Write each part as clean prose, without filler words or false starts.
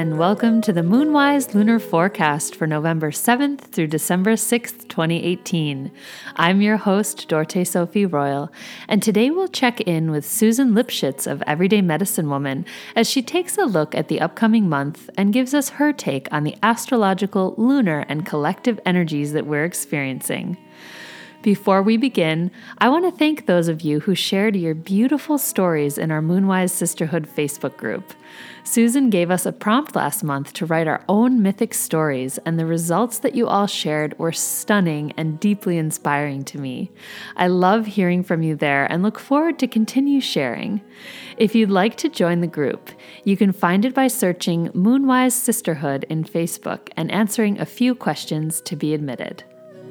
and welcome to the Moonwise Lunar Forecast for November 7th through December 6th, 2018. I'm your host, Dorte Sophie Royal, and today we'll check in with Susan Lipschitz of Everyday Medicine Woman as she takes a look at the upcoming month and gives us her take on the astrological, lunar, and collective energies that we're experiencing. Before we begin, I want to thank those of you who shared your beautiful stories in our Moonwise Sisterhood Facebook group. Susan gave us a prompt last month to write our own mythic stories, and the results that you all shared were stunning and deeply inspiring to me. I love hearing from you there and look forward to continue sharing. If you'd like to join the group, you can find it by searching Moonwise Sisterhood in Facebook and answering a few questions to be admitted.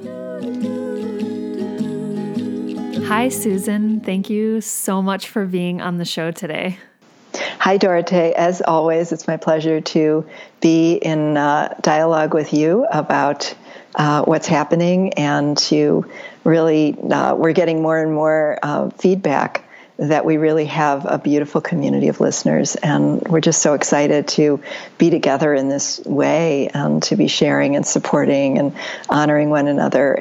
Hi, Susan. Thank you so much for being on the show today. Hi, Dorte. As always, it's my pleasure to be in dialogue with you about what's happening, and to really, we're getting more and more feedback that we really have a beautiful community of listeners, and we're just so excited to be together in this way and to be sharing and supporting and honoring one another,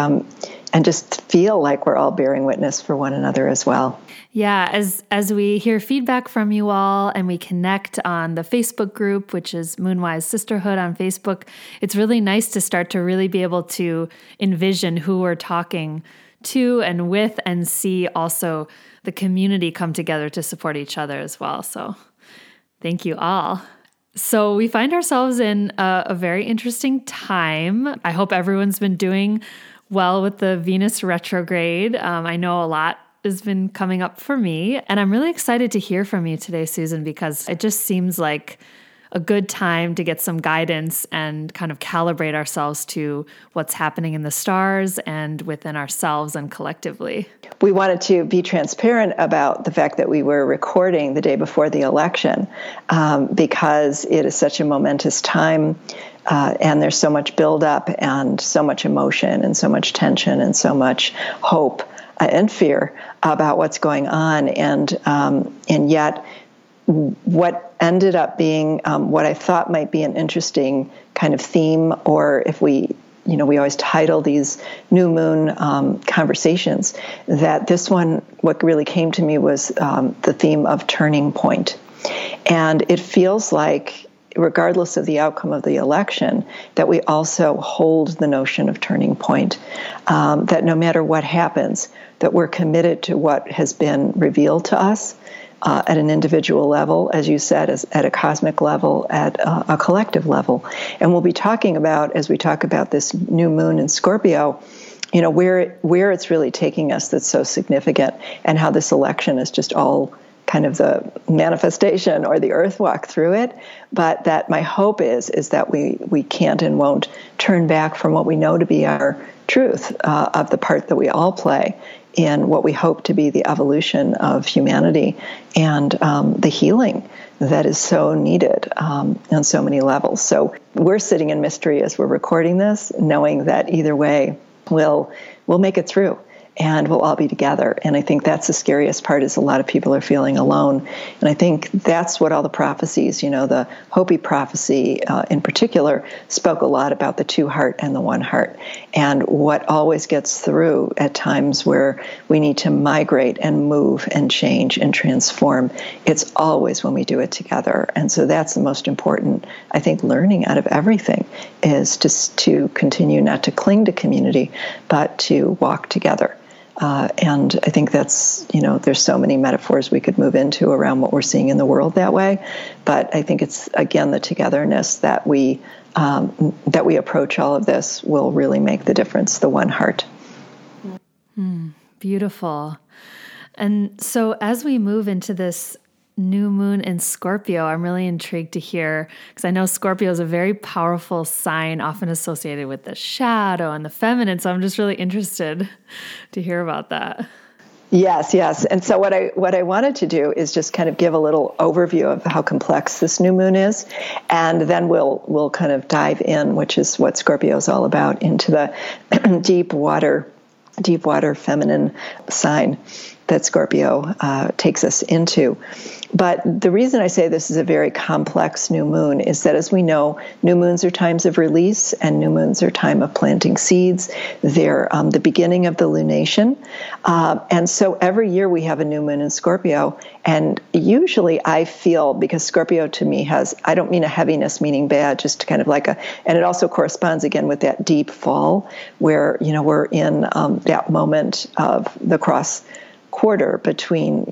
and just feel like we're all bearing witness for one another as well. Yeah, as we hear feedback from you all and we connect on the Facebook group, which is Moonwise Sisterhood on Facebook, it's really nice to start to really be able to envision who we're talking to and with, and see also the community come together to support each other as well. So thank you all. So we find ourselves in a very interesting time. I hope everyone's been doing well with the Venus retrograde. I know a lot has been coming up for me, and I'm really excited to hear from you today, Susan, because it just seems like a good time to get some guidance and kind of calibrate ourselves to what's happening in the stars and within ourselves and collectively. We wanted to be transparent about the fact that we were recording the day before the election, because it is such a momentous time. And there's so much buildup and so much emotion and so much tension and so much hope and fear about what's going on. And yet what ended up being what I thought might be an interesting kind of theme, or if we always title these new moon conversations, that this one, what really came to me was the theme of turning point. And it feels like, regardless of the outcome of the election, that we also hold the notion of turning point, that no matter what happens, that we're committed to what has been revealed to us at an individual level, as you said, at a cosmic level, at a collective level. And we'll be talking about, as we talk about this new moon in Scorpio, where it's really taking us that's so significant, and how this election is just all kind of the manifestation or the earth walk through it. But that my hope is that we can't and won't turn back from what we know to be our truth, of the part that we all play in what we hope to be the evolution of humanity, and the healing that is so needed on so many levels. So we're sitting in mystery as we're recording this, knowing that either way we'll make it through, and we'll all be together. And I think that's the scariest part, is a lot of people are feeling alone. And I think that's what all the prophecies, the Hopi prophecy in particular, spoke a lot about the two heart and the one heart. And what always gets through at times where we need to migrate and move and change and transform, it's always when we do it together. And so that's the most important, I think, learning out of everything, is just to continue not to cling to community, but to walk together. And I think that's, there's so many metaphors we could move into around what we're seeing in the world that way. But I think it's, again, the togetherness that we approach all of this will really make the difference, the one heart. Beautiful. And so as we move into this new moon in Scorpio, I'm really intrigued to hear, because I know Scorpio is a very powerful sign, often associated with the shadow and the feminine. So I'm just really interested to hear about that. Yes. And so what I wanted to do is just kind of give a little overview of how complex this new moon is, and then we'll kind of dive in, which is what Scorpio is all about, into the deep water feminine sign that Scorpio takes us into. But the reason I say this is a very complex new moon is that, as we know, new moons are times of release and new moons are time of planting seeds. They're the beginning of the lunation. And so every year we have a new moon in Scorpio. And usually I feel, because Scorpio to me has, I don't mean a heaviness meaning bad, just kind of like and it also corresponds again with that deep fall where, we're in that moment of the cross quarter between,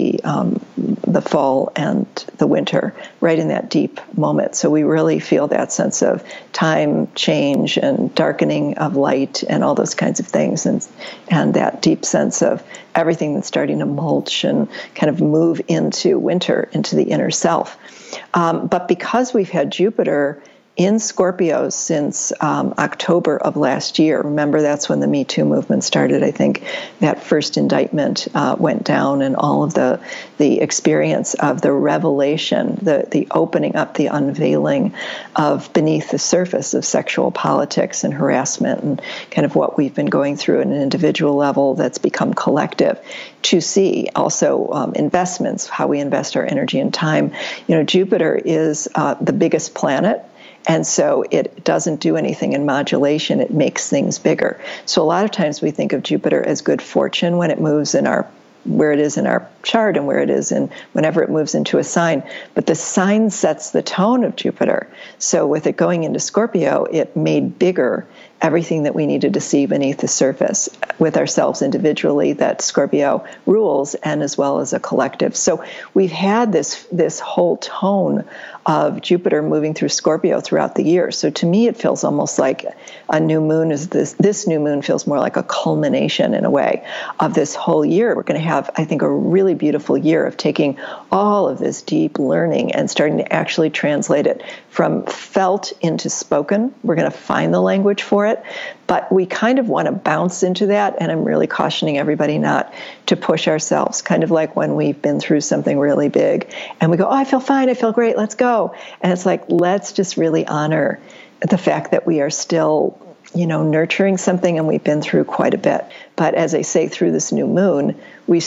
the fall and the winter, right in that deep moment. So we really feel that sense of time change and darkening of light and all those kinds of things, and that deep sense of everything that's starting to mulch and kind of move into winter, into the inner self. But because we've had Jupiter in Scorpio since October of last year. Remember, that's when the Me Too movement started. I think that first indictment went down, and all of the experience of the revelation, the opening up, the unveiling of beneath the surface of sexual politics and harassment, and kind of what we've been going through at an individual level that's become collective. To see also investments, how we invest our energy and time. Jupiter is the biggest planet. And so it doesn't do anything in modulation. It makes things bigger. So a lot of times we think of Jupiter as good fortune when it moves where it is in our chart and where it is in whenever it moves into a sign. But the sign sets the tone of Jupiter. So with it going into Scorpio, it made bigger everything that we needed to see beneath the surface with ourselves individually that Scorpio rules, and as well as a collective. So we've had this whole tone of Jupiter moving through Scorpio throughout the year. So to me, it feels almost like a new moon is this new moon feels more like a culmination in a way of this whole year. We're going to have, I think, a really beautiful year of taking all of this deep learning and starting to actually translate it from felt into spoken. We're going to find the language for it, but we kind of want to bounce into that, and I'm really cautioning everybody not to push ourselves, kind of like when we've been through something really big and we go, I feel fine, I feel great, let's go. And it's like, let's just really honor the fact that we are still, nurturing something, and we've been through quite a bit. But as I say, through this new moon, we've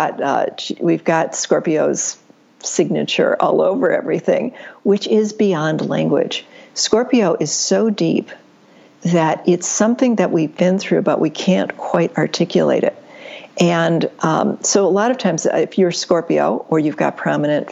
got Scorpio's signature all over everything, which is beyond language. Scorpio is so deep that it's something that we've been through, but we can't quite articulate it. And so a lot of times, if you're Scorpio or you've got prominent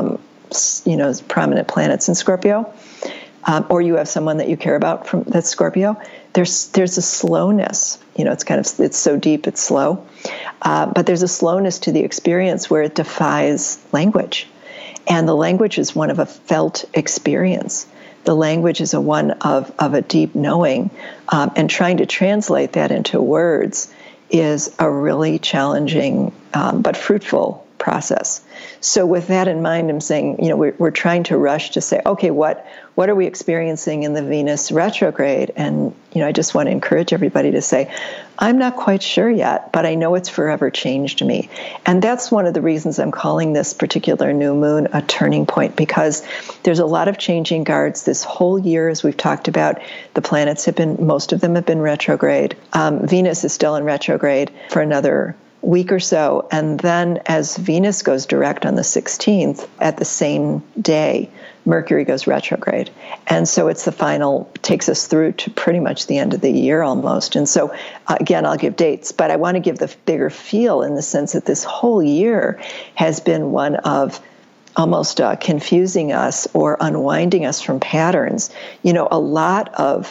planets in Scorpio, or you have someone that you care about that's Scorpio, there's a slowness. It's so deep, it's slow. But there's a slowness to the experience where it defies language. And the language is one of a felt experience. The language is one of a deep knowing. And trying to translate that into words is a really challenging but fruitful process. So with that in mind, I'm saying, we're trying to rush to say, okay, what are we experiencing in the Venus retrograde? And, I just want to encourage everybody to say, I'm not quite sure yet, but I know it's forever changed me. And that's one of the reasons I'm calling this particular new moon a turning point, because there's a lot of changing guards this whole year. As we've talked about, the planets most of them have been retrograde. Venus is still in retrograde for another week or so. And then as Venus goes direct on the 16th, at the same day, Mercury goes retrograde. And so it's takes us through to pretty much the end of the year almost. And so, again, I'll give dates, but I want to give the bigger feel in the sense that this whole year has been one of almost confusing us or unwinding us from patterns. A lot of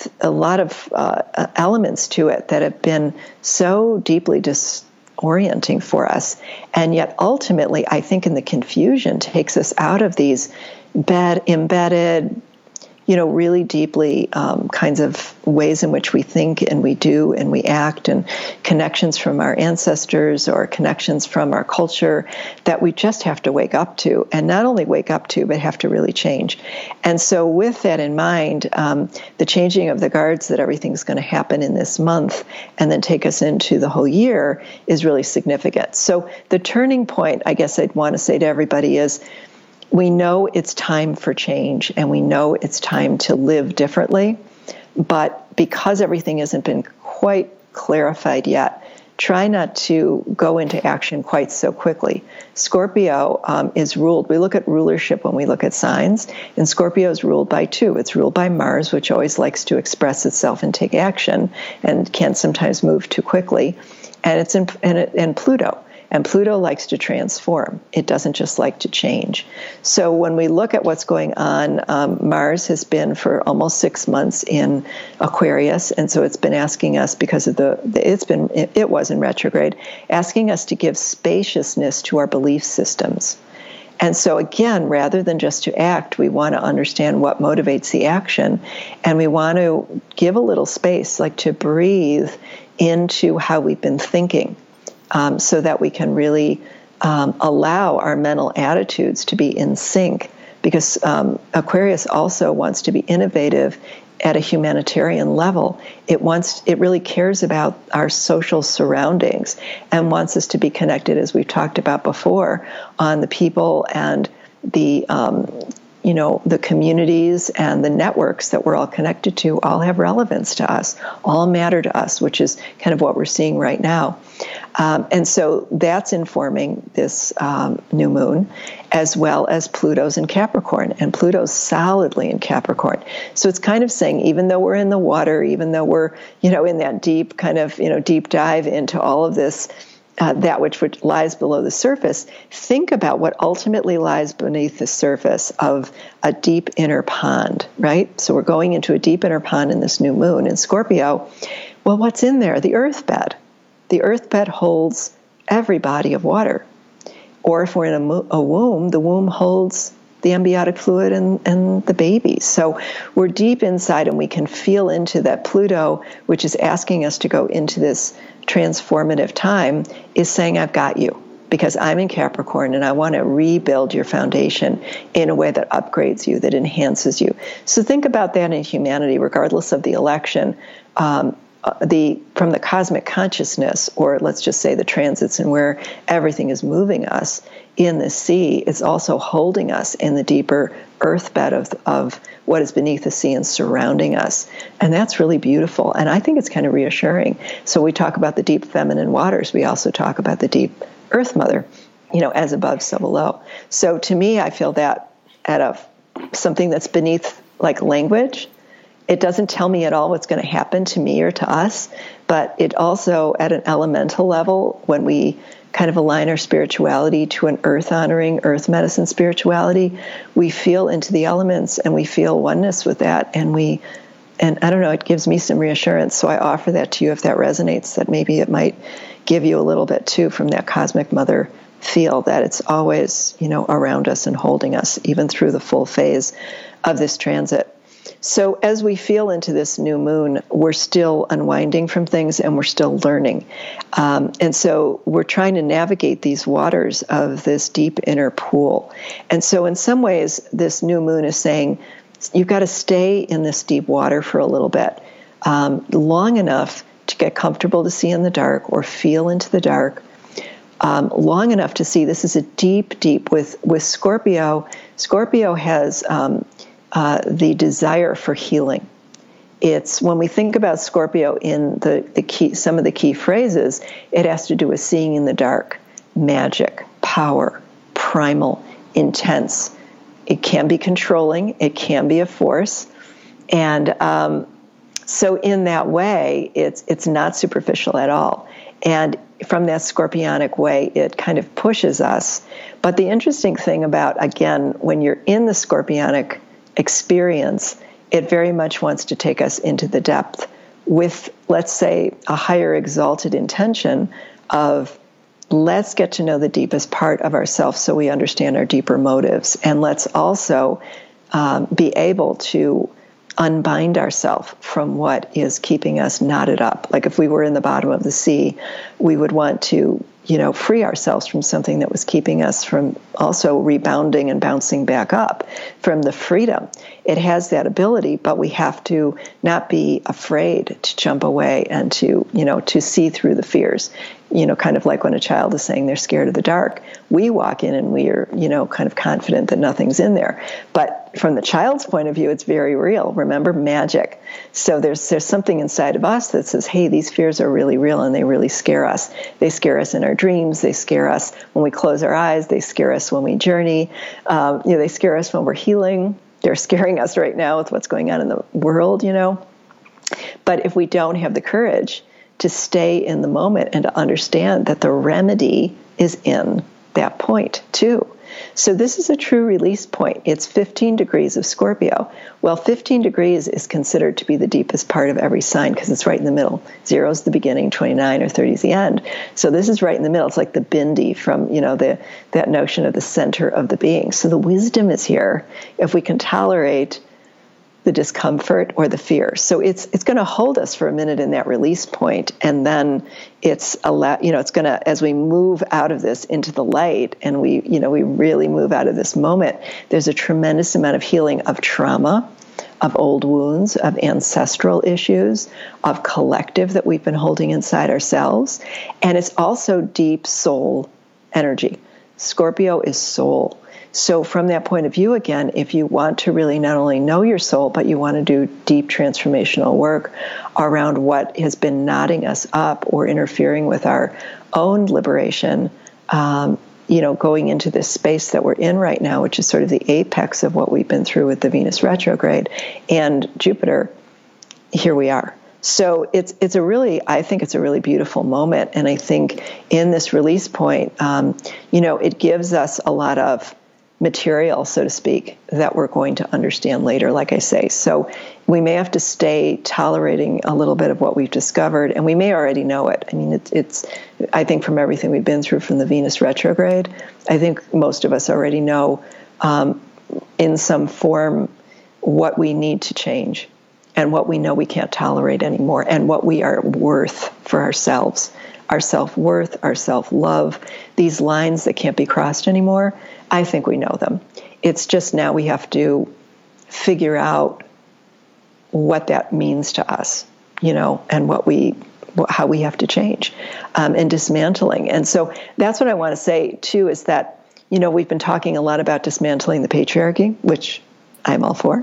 elements to it that have been so deeply disorienting for us, and yet ultimately, I think in the confusion takes us out of these embedded, really deeply kinds of ways in which we think and we do and we act, and connections from our ancestors or connections from our culture that we just have to wake up to, and not only wake up to, but have to really change. And so with that in mind, the changing of the guards that everything's going to happen in this month and then take us into the whole year is really significant. So the turning point, I guess I'd want to say to everybody is, we know it's time for change, and we know it's time to live differently. But because everything hasn't been quite clarified yet, try not to go into action quite so quickly. Scorpio is ruled, we look at rulership when we look at signs, and Scorpio is ruled by two. It's ruled by Mars, which always likes to express itself and take action and can sometimes move too quickly, and it's in Pluto. And Pluto likes to transform. It doesn't just like to change. So when we look at what's going on, Mars has been for almost 6 months in Aquarius, and so it's been asking us, because of it was in retrograde, asking us to give spaciousness to our belief systems. And so again, rather than just to act, we want to understand what motivates the action, and we want to give a little space, like to breathe into how we've been thinking. So that we can really allow our mental attitudes to be in sync, because Aquarius also wants to be innovative at a humanitarian level. It really cares about our social surroundings and wants us to be connected, as we've talked about before, on the people and the communities and the networks that we're all connected to all have relevance to us, all matter to us, which is kind of what we're seeing right now. And so that's informing this new moon, as well as Pluto's in Capricorn, and Pluto's solidly in Capricorn. So it's kind of saying, even though we're in the water, even though we're, in that deep kind of, deep dive into all of this, that which lies below the surface, think about what ultimately lies beneath the surface of a deep inner pond, right? So we're going into a deep inner pond in this new moon in Scorpio. Well, what's in there? The earth bed. The earth bed holds every body of water. Or if we're in a womb, the womb holds the amniotic fluid and the baby. So we're deep inside, and we can feel into that. Pluto, which is asking us to go into this transformative time, is saying, I've got you, because I'm in Capricorn and I want to rebuild your foundation in a way that upgrades you, that enhances you. So think about that in humanity, regardless of the election. From the cosmic consciousness, or let's just say the transits and where everything is moving us in the sea, is also holding us in the deeper earth bed of what is beneath the sea and surrounding us. And that's really beautiful. And I think it's kind of reassuring. So we talk about the deep feminine waters. We also talk about the deep earth mother, as above, so below. So to me, I feel that at something that's beneath, like language. It doesn't tell me at all what's going to happen to me or to us, but it also, at an elemental level, when we kind of align our spirituality to an earth-honoring, earth medicine spirituality, we feel into the elements and we feel oneness with that. And I don't know, it gives me some reassurance. So I offer that to you if that resonates, that maybe it might give you a little bit too from that cosmic mother feel, that it's always, around us and holding us, even through the full phase of this transit. So as we feel into this new moon, we're still unwinding from things and we're still learning. And so we're trying to navigate these waters of this deep inner pool. And so in some ways, this new moon is saying, you've got to stay in this deep water for a little bit, long enough to get comfortable to see in the dark or feel into the dark, long enough to see this is a deep with Scorpio. Scorpio has the desire for healing. It's when we think about Scorpio in some of the key phrases, it has to do with seeing in the dark, magic, power, primal, intense. It can be controlling. It can be a force. And so in that way, it's not superficial at all. And from that scorpionic way, it kind of pushes us. But the interesting thing about, again, when you're in the scorpionic experience, it very much wants to take us into the depth with, let's say, a higher exalted intention of, let's get to know the deepest part of ourselves so we understand our deeper motives. And let's also be able to unbind ourselves from what is keeping us knotted up. Like if we were in the bottom of the sea, we would want to, free ourselves from something that was keeping us from also rebounding and bouncing back up from the freedom. It has that ability, but we have to not be afraid to jump away and to see through the fears. kind of like when a child is saying they're scared of the dark. We walk in and we are, kind of confident that nothing's in there. But from the child's point of view, it's very real. Remember, magic. So there's something inside of us that says, hey, these fears are really real and they really scare us. They scare us in our dreams. They scare us when we close our eyes. They scare us when we journey. They scare us when we're healing. They're scaring us right now with what's going on in the world, But if we don't have the courage to stay in the moment and to understand that the remedy is in that point too. So this is a true release point. It's 15 degrees of Scorpio. Well, 15 degrees is considered to be the deepest part of every sign because it's right in the middle. 0 is the beginning, 29 or 30 is the end. So this is right in the middle. It's like the bindi from, that notion of the center of the being. So the wisdom is here if we can tolerate the discomfort or the fear. So it's going to hold us for a minute in that release point, and then it's going to, as we move out of this into the light, and we really move out of this moment, there's a tremendous amount of healing of trauma, of old wounds, of ancestral issues, of collective that we've been holding inside ourselves, and it's also deep soul energy. Scorpio is soul. So from that point of view, again, if you want to really not only know your soul, but you want to do deep transformational work around what has been knotting us up or interfering with our own liberation, going into this space that we're in right now, which is sort of the apex of what we've been through with the Venus retrograde and Jupiter, here we are. So I think it's a really beautiful moment. And I think in this release point, it gives us a lot of material, so to speak, that we're going to understand later, like I say. So we may have to stay tolerating a little bit of what we've discovered, and we may already know it. I mean, I think from everything we've been through from the Venus retrograde, I think most of us already know in some form what we need to change and what we know we can't tolerate anymore and what we are worth for ourselves. Our self-worth, our self-love, these lines that can't be crossed anymore, I think we know them. It's just now we have to figure out what that means to us, and how we have to change, and dismantling. And so that's what I want to say too, is that, we've been talking a lot about dismantling the patriarchy, which I'm all for,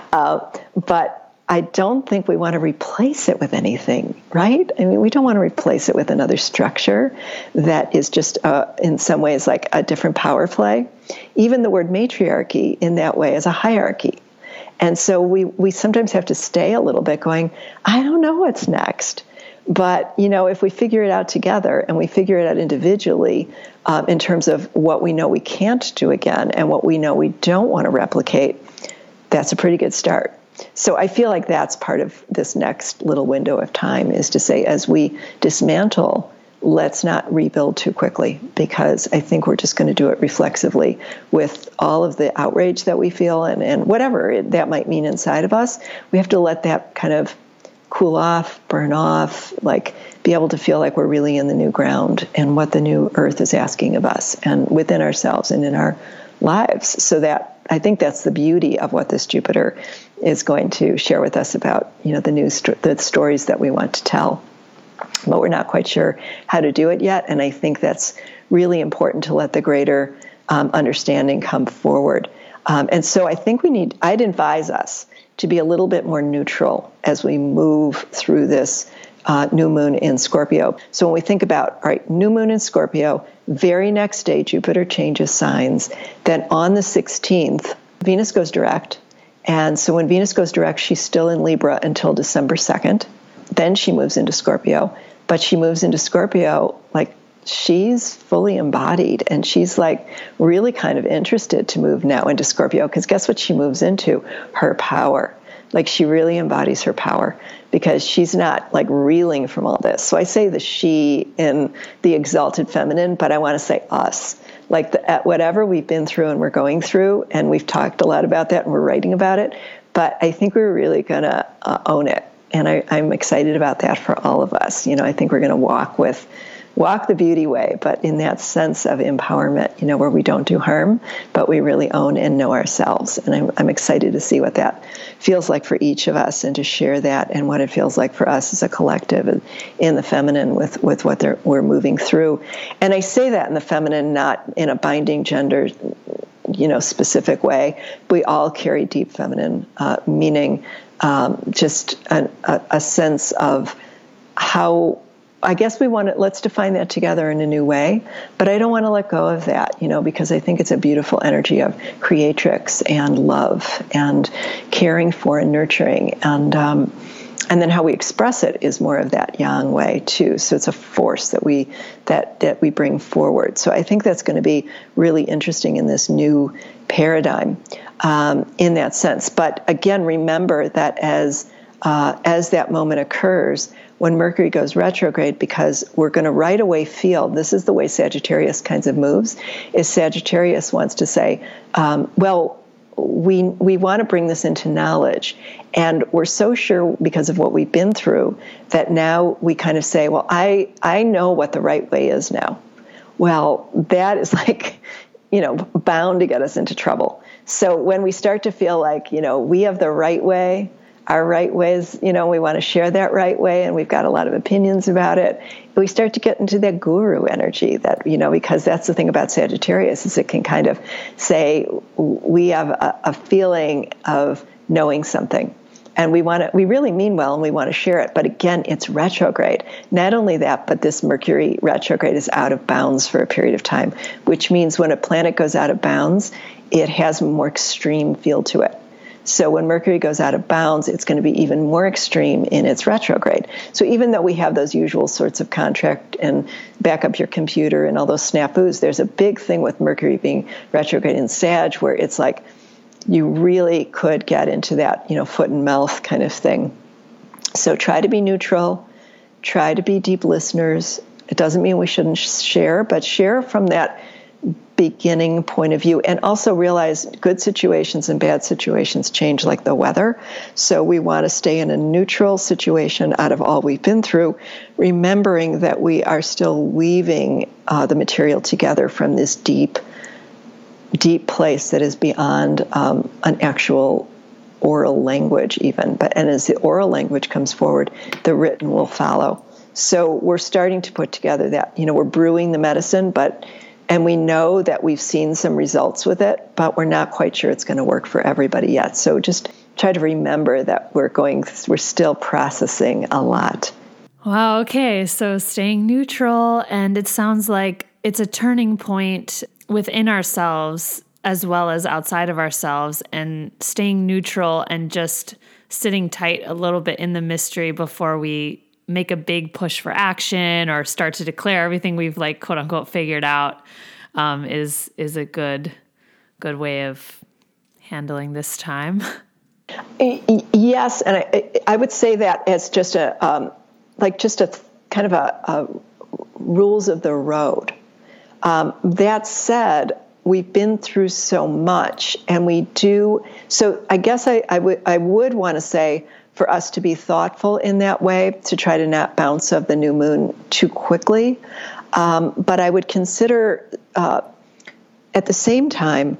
but I don't think we want to replace it with anything, right? I mean, we don't want to replace it with another structure that is just, in some ways, like a different power play. Even the word matriarchy in that way is a hierarchy. And so we sometimes have to stay a little bit going, I don't know what's next. But, if we figure it out together and we figure it out individually in terms of what we know we can't do again and what we know we don't want to replicate, that's a pretty good start. So I feel like that's part of this next little window of time, is to say, as we dismantle, let's not rebuild too quickly, because I think we're just going to do it reflexively with all of the outrage that we feel and whatever that might mean inside of us. We have to let that kind of cool off, burn off, like be able to feel like we're really in the new ground and what the new earth is asking of us and within ourselves and in our lives. So that, I think that's the beauty of what this Jupiter is going to share with us about, the stories that we want to tell. But we're not quite sure how to do it yet. And I think that's really important, to let the greater understanding come forward. And so I think I'd advise us to be a little bit more neutral as we move through this new moon in Scorpio. So when we think about, all right, new moon in Scorpio, very next day, Jupiter changes signs. Then on the 16th, Venus goes direct. And so when Venus goes direct, she's still in Libra until December 2nd. Then she moves into Scorpio. But she moves into Scorpio like she's fully embodied, and she's like really kind of interested to move now into Scorpio, because guess what she moves into? Her power. Like she really embodies her power, because she's not like reeling from all this. So I say the she in the exalted feminine, but I want to say us. Like whatever we've been through and we're going through, and we've talked a lot about that and we're writing about it, but I think we're really going to own it. And I'm excited about that for all of us. I think we're going to walk with walk the beauty way, but in that sense of empowerment, where we don't do harm, but we really own and know ourselves. And I'm excited to see what that feels like for each of us, and to share that and what it feels like for us as a collective in the feminine with what we're moving through. And I say that in the feminine, not in a binding gender specific way. We all carry deep feminine meaning, just a sense of how, I guess let's define that together in a new way, but I don't want to let go of that, because I think it's a beautiful energy of creatrix and love and caring for and nurturing. And then how we express it is more of that yang way too. So it's a force that we bring forward. So I think that's going to be really interesting in this new paradigm, in that sense. But again, remember that as that moment occurs, when Mercury goes retrograde, because we're going to right away feel, this is the way Sagittarius kinds of moves, is Sagittarius wants to say, we want to bring this into knowledge. And we're so sure because of what we've been through that now we kind of say, well, I know what the right way is now. Well, that is like, bound to get us into trouble. So when we start to feel like, we have the right way, our right ways, we want to share that right way, and we've got a lot of opinions about it, we start to get into that guru energy that, because that's the thing about Sagittarius, is it can kind of say, we have a feeling of knowing something, and we really mean well, and we want to share it. But again, it's retrograde. Not only that, but this Mercury retrograde is out of bounds for a period of time, which means when a planet goes out of bounds, it has a more extreme feel to it. So when Mercury goes out of bounds, it's going to be even more extreme in its retrograde. So even though we have those usual sorts of contract and back up your computer and all those snafus, there's a big thing with Mercury being retrograde in Sag, where it's like you really could get into that, foot and mouth kind of thing. So try to be neutral, try to be deep listeners. It doesn't mean we shouldn't share, but share from that beginning point of view, and also realize good situations and bad situations change like the weather. So we want to stay in a neutral situation out of all we've been through, remembering that we are still weaving the material together from this deep place that is beyond an actual oral language even. And as the oral language comes forward, the written will follow. So we're starting to put together that, we're brewing the medicine, and we know that we've seen some results with it, but we're not quite sure it's going to work for everybody yet. So just try to remember that we're still processing a lot. Wow. Okay. So staying neutral, and it sounds like it's a turning point within ourselves as well as outside of ourselves, and staying neutral and just sitting tight a little bit in the mystery before we make a big push for action or start to declare everything we've quote unquote figured out, is a good way of handling this time. Yes. And I would say that as just a kind of a rules of the road. That said, we've been through so much, and we do. So I guess I would want to say, for us to be thoughtful in that way, to try to not bounce off the new moon too quickly. But I would consider, at the same time,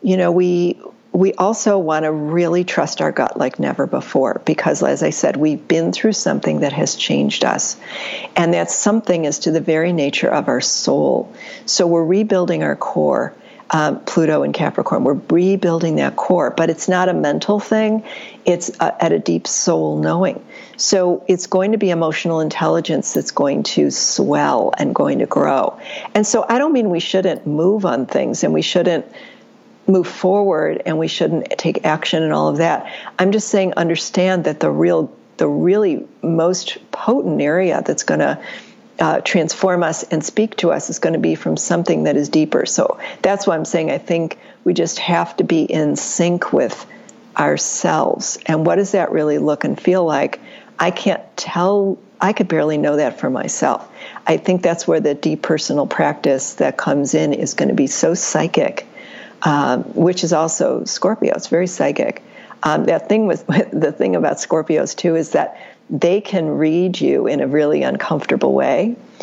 we also want to really trust our gut like never before, because, as I said, we've been through something that has changed us. And that something is to the very nature of our soul. So we're rebuilding our core. Pluto and Capricorn, we're rebuilding that core, but it's not a mental thing. It's at a deep soul knowing. So it's going to be emotional intelligence that's going to swell and going to grow. And so I don't mean we shouldn't move on things and we shouldn't move forward and we shouldn't take action and all of that. I'm just saying, understand that the really most potent area that's going to transform us and speak to us is going to be from something that is deeper. So that's why I'm saying I think we just have to be in sync with ourselves. And what does that really look and feel like? I can't tell. I could barely know that for myself. I think that's where the deep personal practice that comes in is going to be so psychic, which is also Scorpio. It's very psychic. That thing with the thing about Scorpios too is that they can read you in a really uncomfortable way,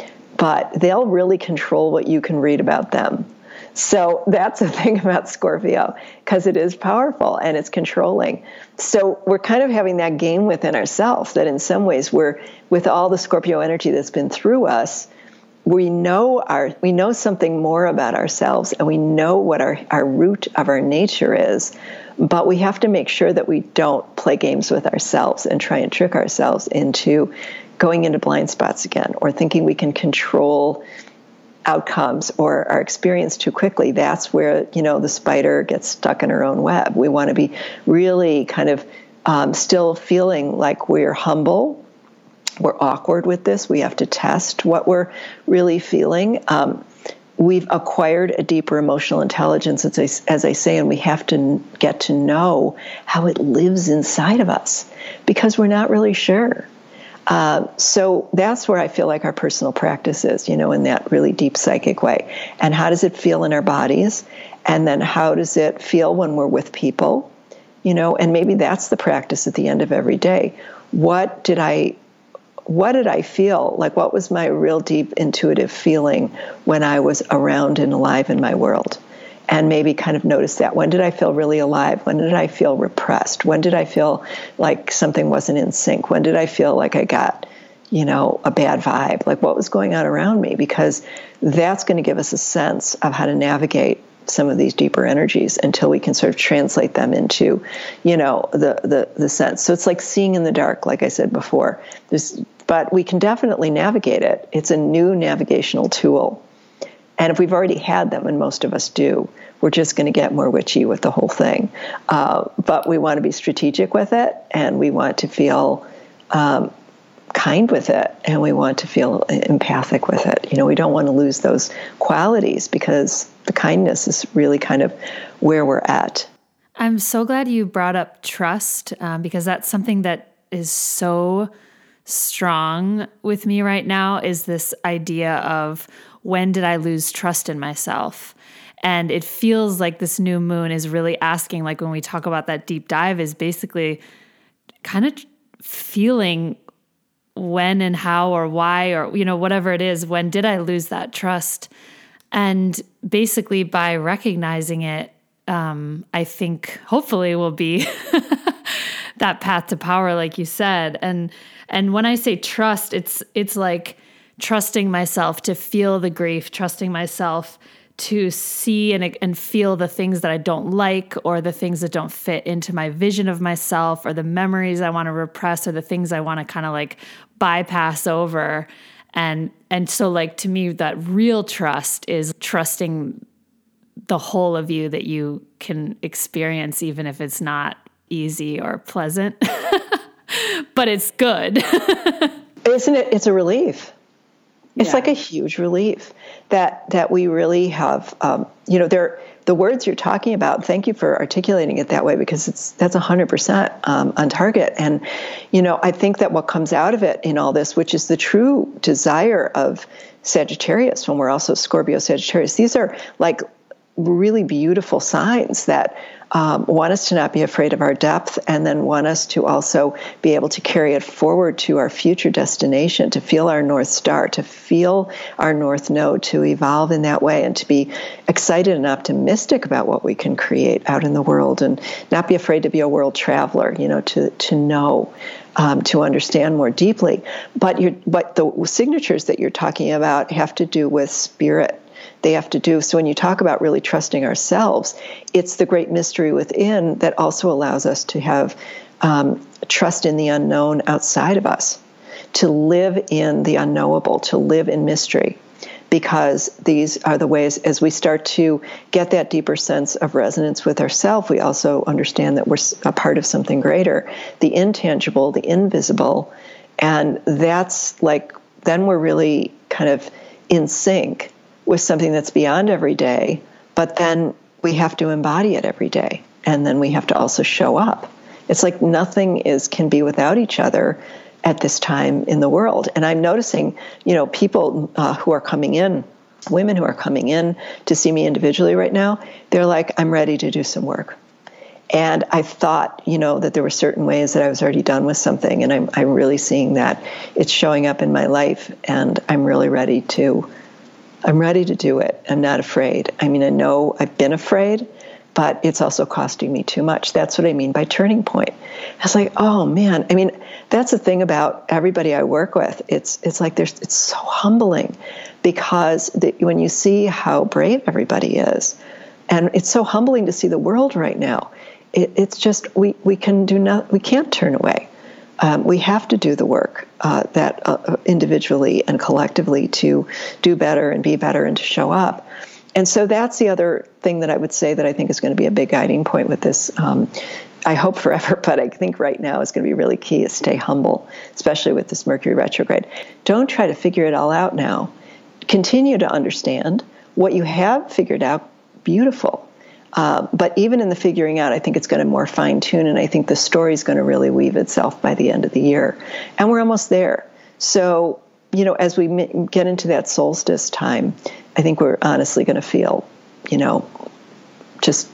but they'll really control what you can read about them. So that's the thing about Scorpio, because it is powerful and it's controlling. So we're kind of having that game within ourselves that in some ways we're, with all the Scorpio energy that's been through us, we know something more about ourselves, and we know what our root of our nature is, but we have to make sure that we don't play games with ourselves and try and trick ourselves into going into blind spots again, or thinking we can control outcomes or our experience too quickly. That's where, the spider gets stuck in her own web. We want to be really kind of still feeling like we're humble. We're awkward with this. We have to test what we're really feeling. We've acquired a deeper emotional intelligence, as I say, and we have to get to know how it lives inside of us, because we're not really sure. So that's where I feel like our personal practice is, in that really deep psychic way. And how does it feel in our bodies? And then how does it feel when we're with people? And maybe that's the practice at the end of every day. What did I feel? Like, what was my real deep intuitive feeling when I was around and alive in my world? And maybe kind of notice that. When did I feel really alive? When did I feel repressed? When did I feel like something wasn't in sync? When did I feel like I got, a bad vibe? Like, what was going on around me? Because that's going to give us a sense of how to navigate some of these deeper energies until we can sort of translate them into, the sense. So it's like seeing in the dark, like I said before. But we can definitely navigate it. It's a new navigational tool. And if we've already had them, and most of us do, we're just going to get more witchy with the whole thing. But we want to be strategic with it, and we want to feel kind with it, and we want to feel empathic with it. We don't want to lose those qualities, because the kindness is really kind of where we're at. I'm so glad you brought up trust, because that's something that is so strong with me right now, is this idea of, when did I lose trust in myself? And it feels like this new moon is really asking, like when we talk about that deep dive, is basically kind of feeling when and how or why, or, whatever it is, when did I lose that trust? And basically by recognizing it, I think hopefully will be that path to power, like you said. And when I say trust, it's like trusting myself to feel the grief, trusting myself to see and feel the things that I don't like, or the things that don't fit into my vision of myself, or the memories I want to repress, or the things I want to kind of like bypass over. And so like, to me, that real trust is trusting the whole of you that you can experience, even if it's not easy or pleasant, but it's good. Isn't it? It's a relief. It's like a huge relief that we really have, the words you're talking about. Thank you for articulating it that way, because that's 100% on target. And, I think that what comes out of it in all this, which is the true desire of Sagittarius, when we're also Scorpio Sagittarius, these are like really beautiful signs that want us to not be afraid of our depth, and then want us to also be able to carry it forward to our future destination, to feel our North Star, to feel our North Node, to evolve in that way, and to be excited and optimistic about what we can create out in the world, and not be afraid to be a world traveler, to know, to understand more deeply. But the signatures that you're talking about have to do with spirit. They have to do, so when you talk about really trusting ourselves, it's the great mystery within that also allows us to have trust in the unknown outside of us, to live in the unknowable, to live in mystery, because these are the ways, as we start to get that deeper sense of resonance with ourselves, we also understand that we're a part of something greater, the intangible, the invisible, and that's like, then we're really kind of in sync with something that's beyond every day, but then we have to embody it every day, and then we have to also show up. It's like nothing can be without each other at this time in the world. And I'm noticing, people who are coming in, women who are coming in to see me individually right now, they're like, I'm ready to do some work. And I thought, that there were certain ways that I was already done with something, and I'm really seeing that it's showing up in my life, and I'm ready to do it. I'm not afraid. I mean, I know I've been afraid, but it's also costing me too much. That's what I mean by turning point. I was like, oh man, I mean, that's the thing about everybody I work with. It's like it's so humbling, because when you see how brave everybody is, and it's so humbling to see the world right now. It's just we can't turn away. We have to do the work that individually and collectively to do better and be better and to show up. And so that's the other thing that I would say that I think is going to be a big guiding point with this. I hope forever, but I think right now is going to be really key is stay humble, especially with this Mercury retrograde. Don't try to figure it all out now. Continue to understand what you have figured out, beautiful. But even in the figuring out, I think it's going to more fine-tune, and I think the story is going to really weave itself by the end of the year. And we're almost there. So, as we get into that solstice time, I think we're honestly going to feel, just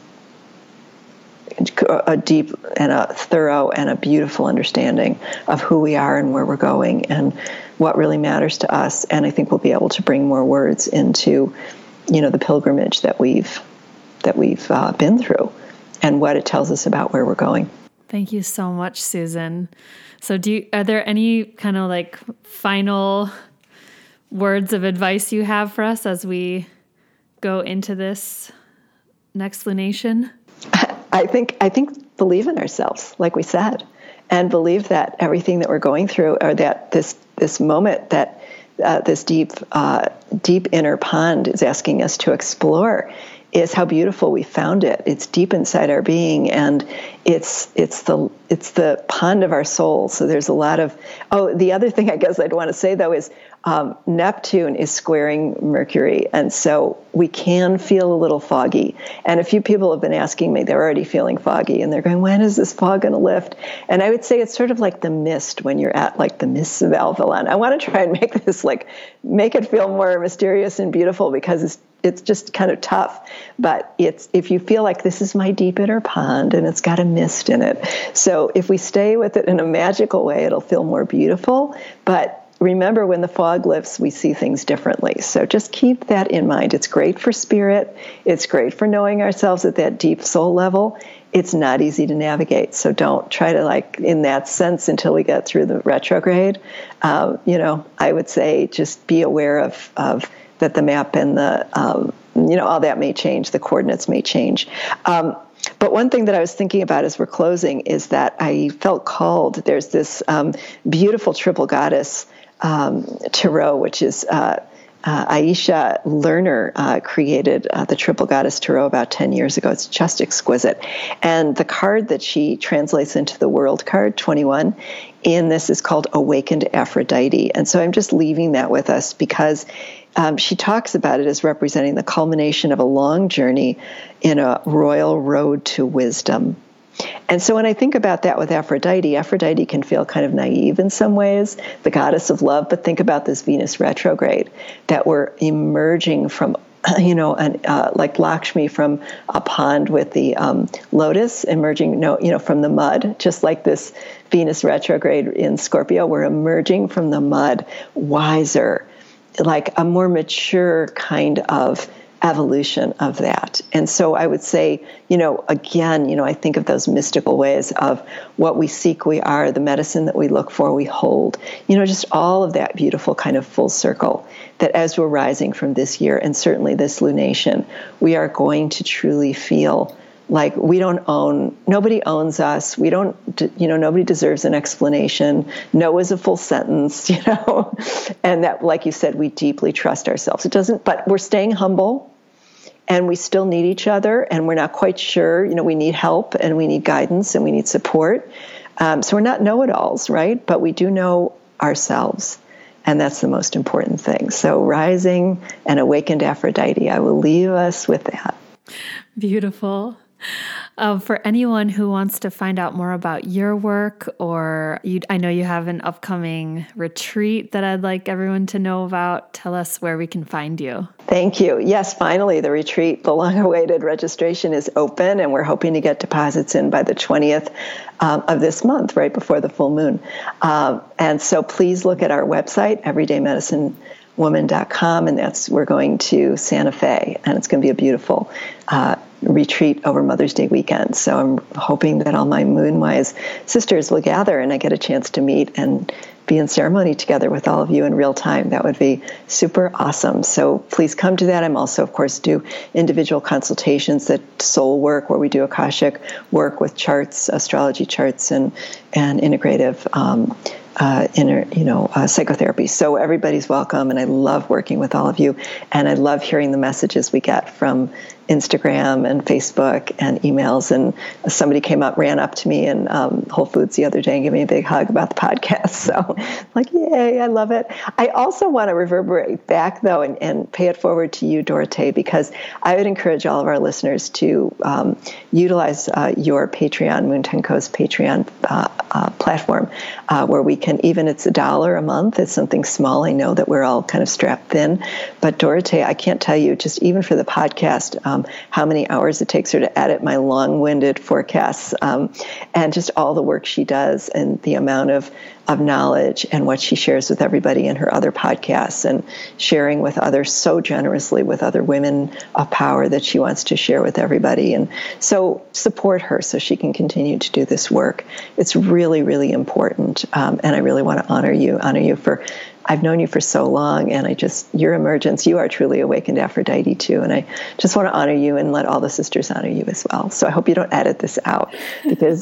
a deep and a thorough and a beautiful understanding of who we are and where we're going and what really matters to us. And I think we'll be able to bring more words into, the pilgrimage that we've been through and what it tells us about where we're going. Thank you so much, Susan. So are there any kind of like final words of advice you have for us as we go into this next lunation? I think believe in ourselves, like we said, and believe that everything that we're going through, or that this moment that this deep inner pond is asking us to explore, is how beautiful we found it. It's deep inside our being, and it's the pond of our soul. So there's a lot of the other thing I guess I'd want to say though is Neptune is squaring Mercury, and so we can feel a little foggy. And a few people have been asking me, they're already feeling foggy, and they're going, when is this fog going to lift? And I would say it's sort of like the mist when you're at like the mists of Avalon. I want to try and make it feel more mysterious and beautiful, because it's just kind of tough. But if you feel like this is my deep inner pond and it's got a mist in it. So if we stay with it in a magical way, it'll feel more beautiful. But remember, when the fog lifts, we see things differently. So just keep that in mind. It's great for spirit. It's great for knowing ourselves at that deep soul level. It's not easy to navigate. So don't try to in that sense until we get through the retrograde. I would say just be aware of that the map and the, all that may change. The coordinates may change. But one thing that I was thinking about as we're closing is that I felt called. There's this beautiful triple goddess tarot, which is Aisha Lerner created the triple goddess tarot about 10 years ago. It's just exquisite. And the card that she translates into the world card, 21, in this is called Awakened Aphrodite. And so I'm just leaving that with us because she talks about it as representing the culmination of a long journey in a royal road to wisdom. And so when I think about that with Aphrodite can feel kind of naive in some ways, the goddess of love. But think about this Venus retrograde, that we're emerging from, like Lakshmi from a pond with the lotus, emerging, from the mud, just like this Venus retrograde in Scorpio. We're emerging from the mud, wiser, like a more mature kind of evolution of that. And so I would say, again, I think of those mystical ways of what we seek, we are, the medicine that we look for, we hold, just all of that beautiful kind of full circle, that as we're rising from this year, and certainly this lunation, we are going to truly feel like nobody owns us. We don't, nobody deserves an explanation. No is a full sentence, and that, like you said, we deeply trust ourselves. But we're staying humble, and we still need each other, and we're not quite sure, we need help, and we need guidance, and we need support. So we're not know-it-alls, right? But we do know ourselves, and that's the most important thing. So rising and awakened Aphrodite, I will leave us with that. Beautiful. For anyone who wants to find out more about your work, or I know you have an upcoming retreat that I'd like everyone to know about, tell us where we can find you. Thank you. Yes, finally, the retreat, the long-awaited registration is open, and we're hoping to get deposits in by the 20th of this month, right before the full moon. And so please look at our website, everydaymedicinewoman.com, and we're going to Santa Fe, and it's going to be a beautiful retreat over Mother's Day weekend. So I'm hoping that all my Moonwise sisters will gather and I get a chance to meet and be in ceremony together with all of you in real time. That would be super awesome. So please come to that. I'm also, of course, do individual consultations, that soul work, where we do Akashic work with charts, astrology charts, and integrative psychotherapy. So everybody's welcome, and I love working with all of you, and I love hearing the messages we get from Instagram and Facebook and emails. And somebody ran up to me in Whole Foods the other day and gave me a big hug about the podcast. So like, yay, I love it. I also want to reverberate back, though, and pay it forward to you, Dorothée, because I would encourage all of our listeners to utilize your Patreon, Moon Tenko's Patreon platform, where we can, even it's $1 a month, it's something small. I know that we're all kind of strapped thin, but Dorothée, I can't tell you, just even for the podcast, how many hours it takes her to edit my long-winded forecasts, and just all the work she does, and the amount of knowledge and what she shares with everybody in her other podcasts, and sharing with others so generously with other women of power that she wants to share with everybody. And so support her so she can continue to do this work. It's really, really important. And I really want to honor you for, I've known you for so long, and your emergence, you are truly awakened Aphrodite too. And I just want to honor you and let all the sisters honor you as well. So I hope you don't edit this out, because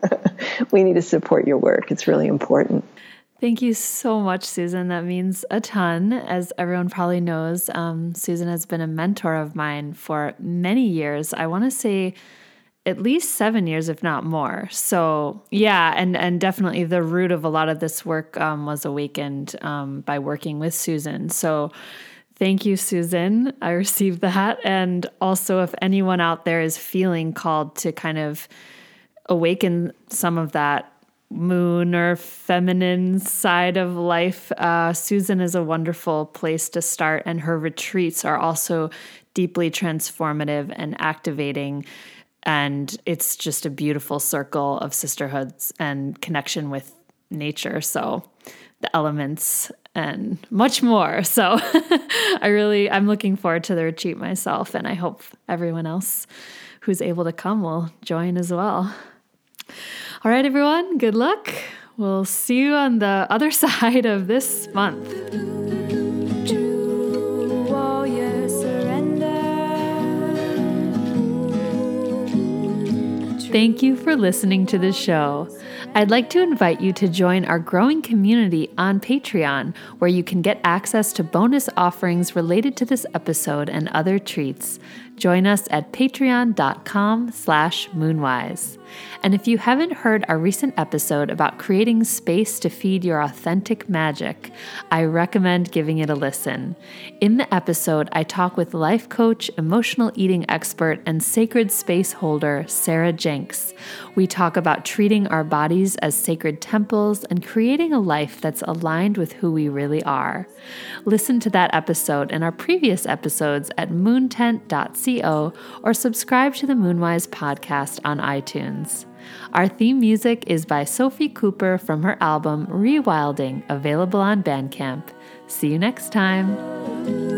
we need to support your work. It's really important. Thank you so much, Susan. That means a ton. As everyone probably knows, Susan has been a mentor of mine for many years. I want to say at least 7 years, if not more. So yeah, and definitely the root of a lot of this work was awakened by working with Susan. So thank you, Susan. I received that. And also, if anyone out there is feeling called to kind of awaken some of that moon or feminine side of life, Susan is a wonderful place to start. And her retreats are also deeply transformative and activating. And it's just a beautiful circle of sisterhoods and connection with nature. So the elements and much more. So I'm looking forward to the retreat myself. And I hope everyone else who's able to come will join as well. All right, everyone, good luck. We'll see you on the other side of this month. Thank you for listening to the show. I'd like to invite you to join our growing community on Patreon, where you can get access to bonus offerings related to this episode and other treats. Join us at patreon.com/moonwise. And if you haven't heard our recent episode about creating space to feed your authentic magic, I recommend giving it a listen. In the episode, I talk with life coach, emotional eating expert, and sacred space holder, Sarah Jenks. We talk about treating our bodies as sacred temples and creating a life that's aligned with who we really are. Listen to that episode and our previous episodes at moontent.co or subscribe to the Moonwise podcast on iTunes. Our theme music is by Sophie Cooper from her album Rewilding, available on Bandcamp. See you next time.